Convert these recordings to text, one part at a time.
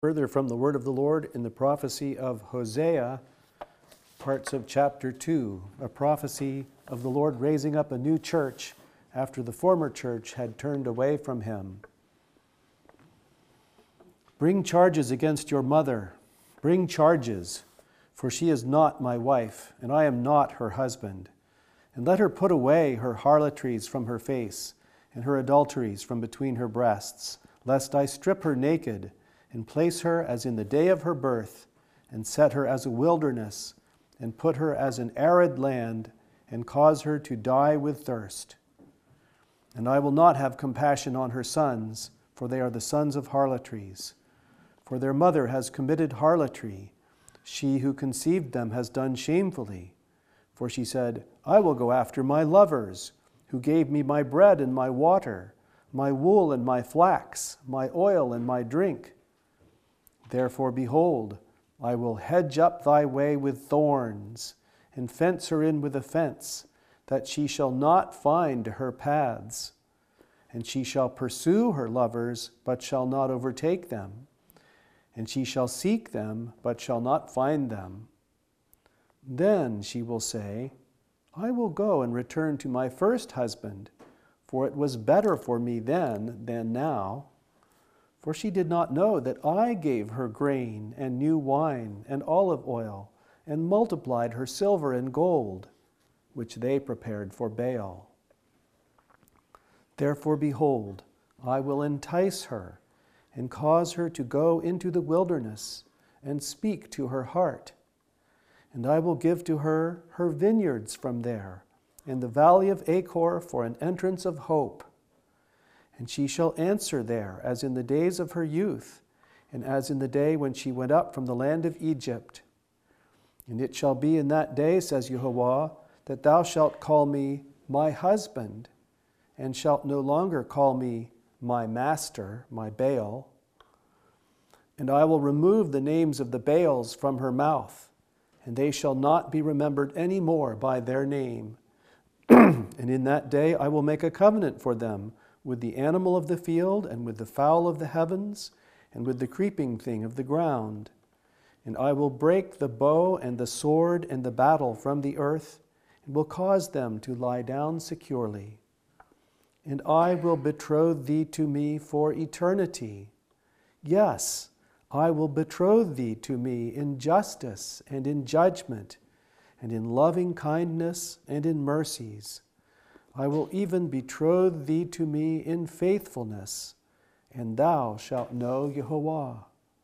Further from the word of the Lord in the prophecy of Hosea, parts of chapter 2, a prophecy of the Lord raising up a new church after the former church had turned away from him. Bring charges against your mother, bring charges, for she is not my wife, and I am not her husband. And let her put away her harlotries from her face, and her adulteries from between her breasts, lest I strip her naked, and place her as in the day of her birth, and set her as a wilderness, and put her as an arid land, and cause her to die with thirst. And I will not have compassion on her sons, for they are the sons of harlotries. For their mother has committed harlotry. She who conceived them has done shamefully. For she said, I will go after my lovers, who gave me my bread and my water, my wool and my flax, my oil and my drink. Therefore, behold, I will hedge up thy way with thorns, and fence her in with a fence, that she shall not find her paths. And she shall pursue her lovers, but shall not overtake them. And she shall seek them, but shall not find them. Then she will say, I will go and return to my first husband, for it was better for me then than now. For she did not know that I gave her grain and new wine and olive oil, and multiplied her silver and gold, which they prepared for Baal. Therefore, behold, I will entice her, and cause her to go into the wilderness, and speak to her heart. And I will give to her her vineyards from there, and the valley of Achor for an entrance of hope. And she shall answer there, as in the days of her youth, and as in the day when she went up from the land of Egypt. And it shall be in that day, says Yahweh, that thou shalt call me my husband, and shalt no longer call me my master, my Baal. And I will remove the names of the Baals from her mouth, and they shall not be remembered any more by their name. And in that day I will make a covenant for them with the animal of the field, and with the fowl of the heavens, and with the creeping thing of the ground. And I will break the bow and the sword and the battle from the earth, and will cause them to lie down securely. And I will betroth thee to me for eternity. Yes, I will betroth thee to me in justice and in judgment, and in loving kindness and in mercies. I will even betroth thee to me in faithfulness, and thou shalt know Yahweh.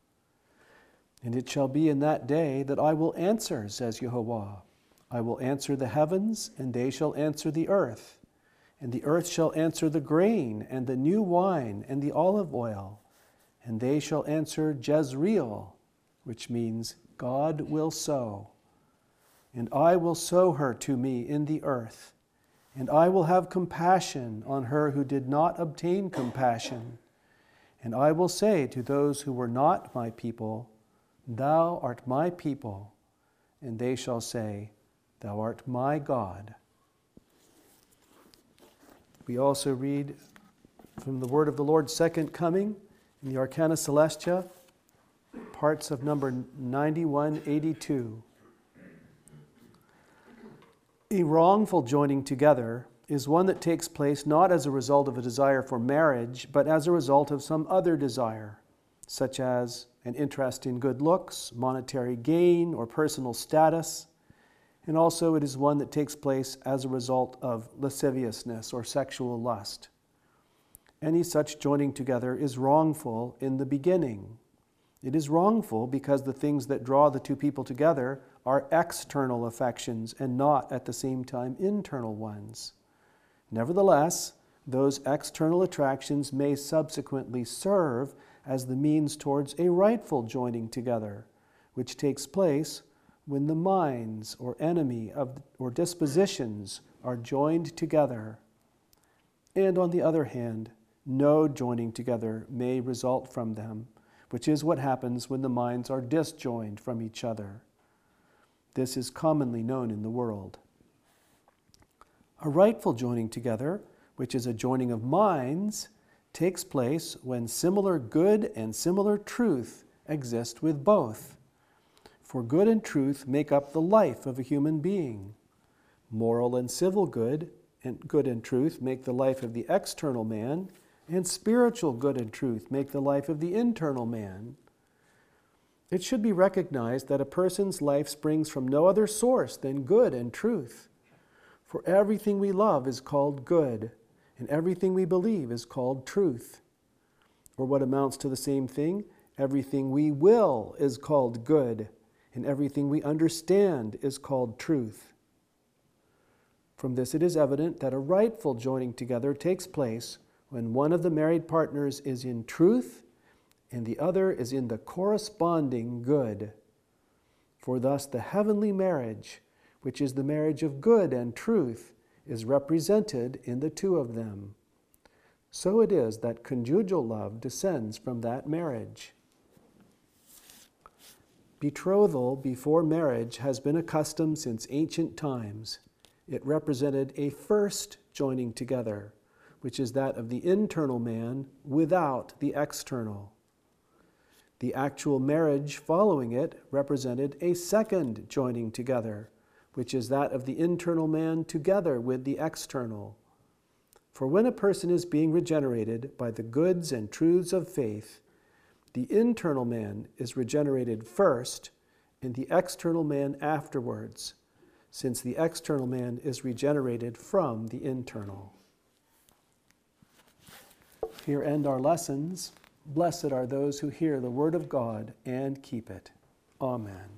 And it shall be in that day that I will answer, says Yahweh. I will answer the heavens, and they shall answer the earth. And the earth shall answer the grain, and the new wine, and the olive oil. And they shall answer Jezreel, which means God will sow. And I will sow her to me in the earth. And I will have compassion on her who did not obtain compassion. And I will say to those who were not my people, Thou art my people. And they shall say, Thou art my God. We also read from the word of the Lord's second coming in the Arcana Celestia, parts of number 9182. A wrongful joining together is one that takes place not as a result of a desire for marriage, but as a result of some other desire, such as an interest in good looks, monetary gain, or personal status. And also it is one that takes place as a result of lasciviousness or sexual lust. Any such joining together is wrongful in the beginning. It is wrongful because the things that draw the two people together are external affections and not at the same time internal ones. Nevertheless, those external attractions may subsequently serve as the means towards a rightful joining together, which takes place when the minds or enemy of or dispositions are joined together. And on the other hand, no joining together may result from them, which is what happens when the minds are disjoined from each other. This is commonly known in the world. A rightful joining together, which is a joining of minds, takes place when similar good and similar truth exist with both. For good and truth make up the life of a human being. Moral and civil good and truth make the life of the external man, and spiritual good and truth make the life of the internal man. It should be recognized that a person's life springs from no other source than good and truth. For everything we love is called good, and everything we believe is called truth. Or what amounts to the same thing, everything we will is called good, and everything we understand is called truth. From this it is evident that a rightful joining together takes place when one of the married partners is in truth and the other is in the corresponding good. For thus the heavenly marriage, which is the marriage of good and truth, is represented in the two of them. So it is that conjugal love descends from that marriage. Betrothal before marriage has been a custom since ancient times. It represented a first joining together, which is that of the internal man without the external. The actual marriage following it represented a second joining together, which is that of the internal man together with the external. For when a person is being regenerated by the goods and truths of faith, the internal man is regenerated first and the external man afterwards, since the external man is regenerated from the internal. Here end our lessons. Blessed are those who hear the word of God and keep it. Amen.